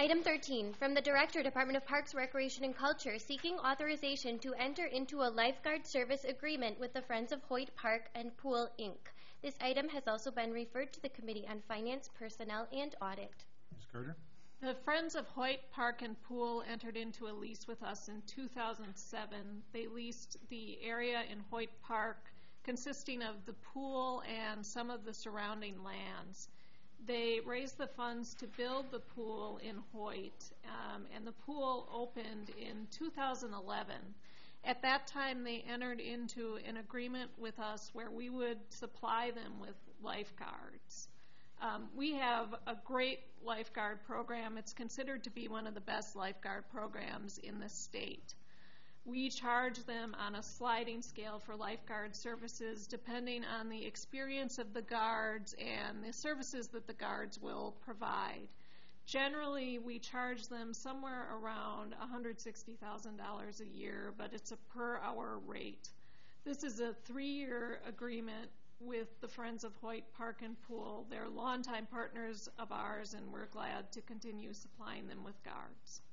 Item 13, from the Director, Department of Parks, Recreation, and Culture, seeking authorization to enter into a lifeguard service agreement with the Friends of Hoyt Park and Pool, Inc. This item has also been referred to the Committee on Finance, Personnel, and Audit. Ms. Carter? The Friends of Hoyt Park and Pool entered into a lease with us in 2007. They leased the area in Hoyt Park consisting of the pool and some of the surrounding lands. They raised the funds to build the pool in Hoyt, and the pool opened in 2011. At that time, they entered into an agreement with us where we would supply them with lifeguards. We have a great lifeguard program. It's considered to be one of the best lifeguard programs in the state. We charge them on a sliding scale for lifeguard services depending on the experience of the guards and the services that the guards will provide. Generally, we charge them somewhere around $160,000 a year, but it's a per-hour rate. This is a 3-year agreement with the Friends of Hoyt Park and Pool. They're longtime partners of ours, and we're glad to continue supplying them with guards.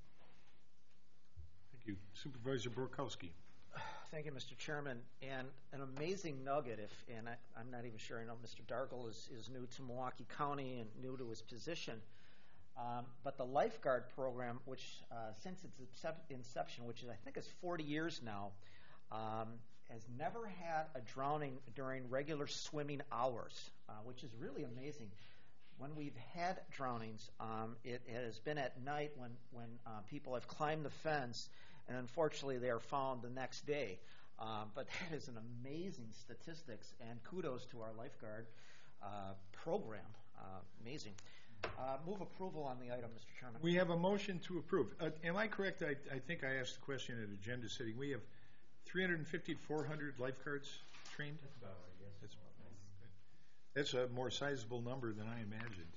Thank you. Supervisor Borkowski. Thank you, Mr. Chairman. And an amazing nugget, I'm not even sure, I know Mr. Dargle is new to Milwaukee County and new to his position, but the lifeguard program, which since its inception, which I think is 40 years now, has never had a drowning during regular swimming hours, which is really amazing. When we've had drownings, it has been at night when people have climbed the fence, and unfortunately they are found the next day. But that is an amazing statistics, and kudos to our lifeguard program. Amazing. Move approval on the item, Mr. Chairman. We have a motion to approve. Am I correct? I think I asked the question at agenda setting. We have 350 to 400 lifeguards trained? That's about right, yes. That's a more sizable number than I imagined.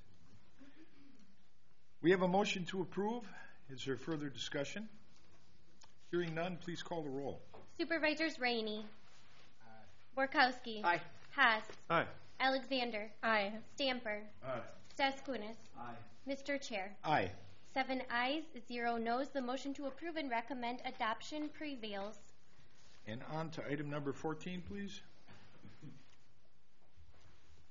We have a motion to approve. Is there further discussion? Hearing none, please call the roll. Supervisors Rainey. Borkowski. Aye. Haas. Aye. Alexander. Aye. Stamper. Aye. Staskunis. Aye. Mr. Chair. Aye. 7 ayes, 0 noes. The motion to approve and recommend adoption prevails. And on to item number 14, please.